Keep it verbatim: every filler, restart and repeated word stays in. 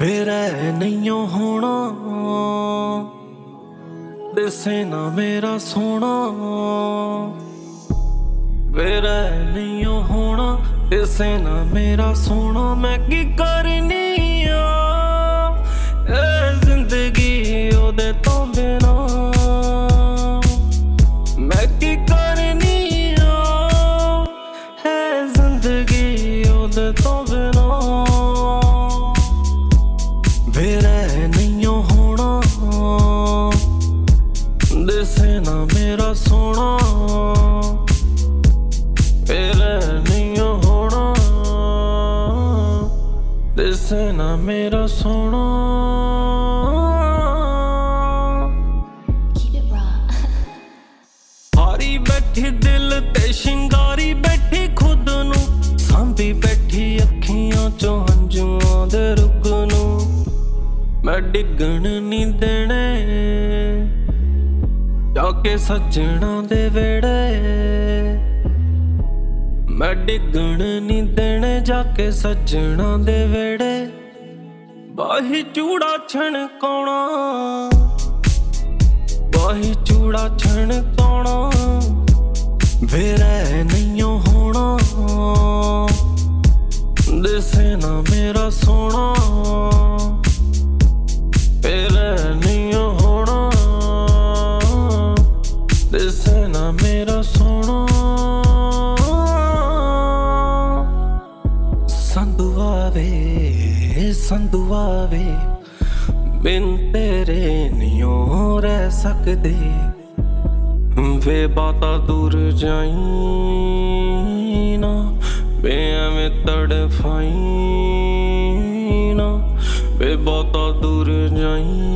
ਵੇਰੇ ਨਹੀਂਓ ਹੋਣਾ ਦਿਸੇ ਨਾ ਮੇਰਾ ਸੋਹਣਾ, ਵੇਰੇ ਨਹੀਂਓ ਹੋਣਾ ਦਿਸੇ ਨਾ ਮੇਰਾ ਸੋਹਣਾ। ਮੈਂ ਕੀ ਕਰਨੀ ਆ ਇਹ ਜ਼ਿੰਦਗੀ ਉਹਦੇ ਤੋਂ ਬਿਨਾ, ਮੈਂ ਕੀ ਕਰਨੀ ਆ ਇਹ ਜ਼ਿੰਦਗੀ ਉਹਦੇ ਤੋਂ ਬਿਨਾ। ਵੇਰੇ ਨਹੀਂਓ ਹੋਣਾ ਦਿਸੇ ਨਾ ਮੇਰਾ ਸੋਹਣਾ, ਵੇਰੇ ਨਹੀਂਓ ਹੋਣਾ ਦਿਸੇ ਨਾ ਮੇਰਾ ਸੋਹਣਾ। ਹਾਰੀ ਬੈਠੀ ਦਿਲ ਤੇ ਸ਼ਿੰਗਾਰੀ ਬੈਠੀ ਖੁਦ ਨੂੰ, ਸਾਂਭੀ ਬੈਠੀ ਅੱਖੀਆਂ ਚੋਂ ਹੰਝੂਆਂ ਦੇ ਰੁੱਗ ਨੂੰ। ਮੈਂ ਡਿੱਗਣ ਨੀ ਦੇਣੇ ਜਾ ਕੇ ਸੱਜਣਾ ਦੇ ਵਿਹੜੇ, ਮੈਂ ਡਿੱਗਣ ਨੀ ਦੇਣੇ ਜਾ ਕੇ ਸੱਜਣਾ ਦੇ ਵਿਹੜੇ। ਬਾਹੀ ਚੂੜਾ ਛਣਕਾਉਣਾ, ਬਾਹੀ ਚੂੜਾ ਛਣਕਾਉਣਾ, ਵੇਰੇ ਨਹੀਂਓ ਹੋਣਾ ਦਿਸੇ ਨਾ ਮੇਰਾ ਸੋਹਣਾ, ਵੇਰੇ ਨਹੀਂਓ ਹੋਣਾ ਦਿਸੇ ਨਾ ਮੇਰਾ ਸੋਹਣਾ। ਸੰਧੂਆ ਵੇ ਸੰਧੂਆ ਵੇ ਬਿਨ ਤੇਰੇ ਨਹੀਂਓ ਰਹਿ ਸਕਦੇ, ਵੇ ਬਾਤਾਂ ਦੂਰ ਜਾਈ ਨਾ, ਵੇ ਐਵੇਂ ਤੜਫਾਈ ਨਾ, ਵੇ ਬਾਤਾਂ ਦੂਰ ਜਾਈ